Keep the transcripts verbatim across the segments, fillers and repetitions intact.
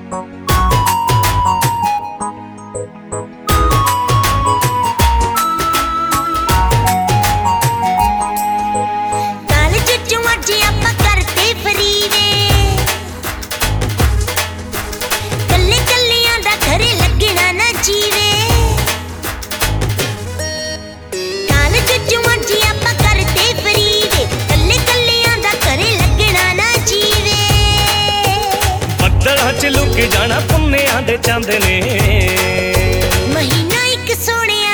look जाना पुन्नियां दे चंद ने महीना एक सोनिया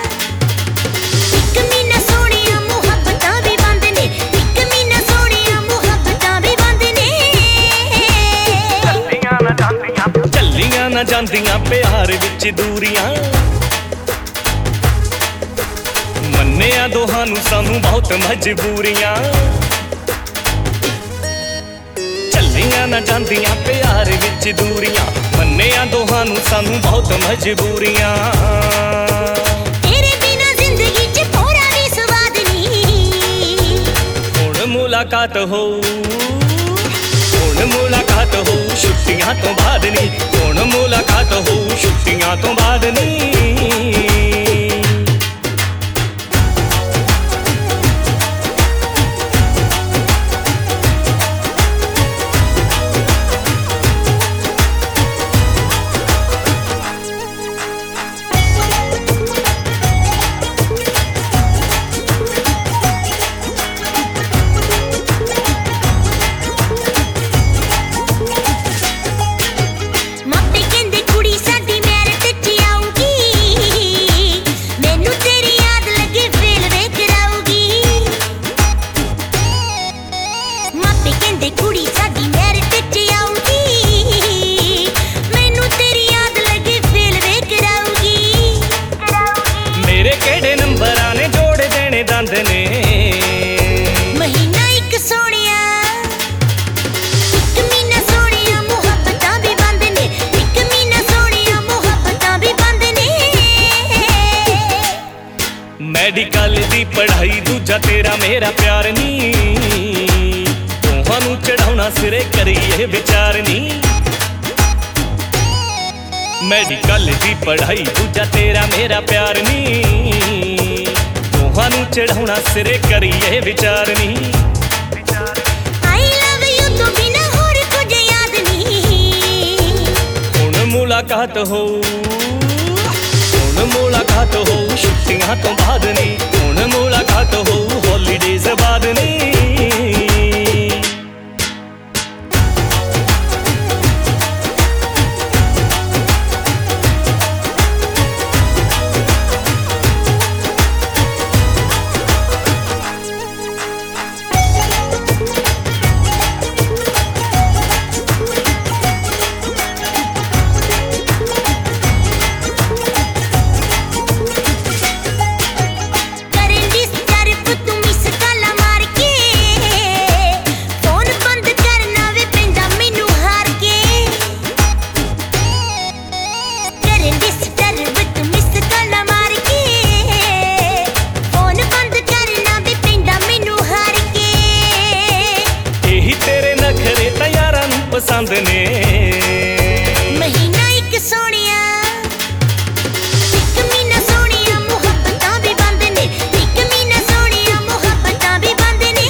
एक महीना सोनिया मुहब्बतां भी बंद ने एक महीना सोनिया मुहब्बतां भी बंद ने चलियां ना जांदियां चलियां ना जांदियां प्यार विच दूरियां मन्निया दोहां नूं सानू बहुत मजबूरियां चलियां ना जांदियां प्यार विच दूरियां मन्निया दोहां नूं सानू बहुत मजबूरियां तेरे बिना जिंदगी च थोड़ा भी स्वाद नहीं हुण मुलाकात हो हुण मुलाकात हो छुट्टियां तो बाद नहीं हुण मुलाकात हो छुट्टियां तो बाद नहीं महीना एक सोनिया एक महीना सोनिया मुहब्बतां भी बंद ने एक महीना सोनिया मुहब्बतां भी बंद ने मेडिकल दी पढ़ाई दूजा तेरा मेरा प्यार नी तोहां नूं चढ़ाउणा सिरे करिए विचार नी मेडिकल दी पढ़ाई दूजा तेरा मेरा प्यार नी तोहानू चढ़ाउणा सिरे करिए विचार नहीं आई लव यू तो बिना होर कुछ याद नहीं हुण मुलाकात हो हुण मुलाकात हो छुट्टियां तो बाद नहीं हुण मुलाकात हो हॉलीडेज बाद नहीं पसंद ने महीना एक सोनिया एक महीना सोनिया मुहब्बतां भी बंद ने एक महीना सोनिया मुहब्बतां भी बंद ने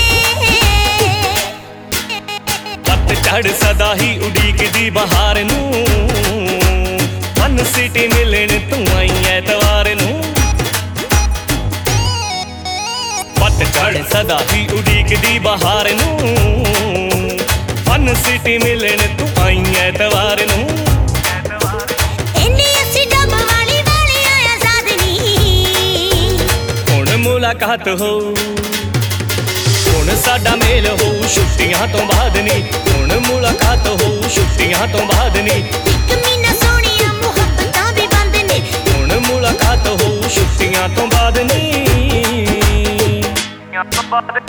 पतझड़ सदा ही उड़ीक दी बहार नूं वन सिटी मिलण तू आई ऐतवार नूं पतझड़ सदा ही उड़ीक दी बहार नूं फन सिटी मिलण तू आई ऐतवार नूं इन्नी अस्सी डब वाली वाली आजाद नहीं हुण मुलाकात हो हुण साडा मेल हो छुट्टियां तो बाद नहीं हुण मुलाकात हो छुट्टियां तो बाद नहीं एक महीना सोनिया मुहब्बतां भी बंद ने हुण मुलाकात हो छुट्टियां तो बाद नहीं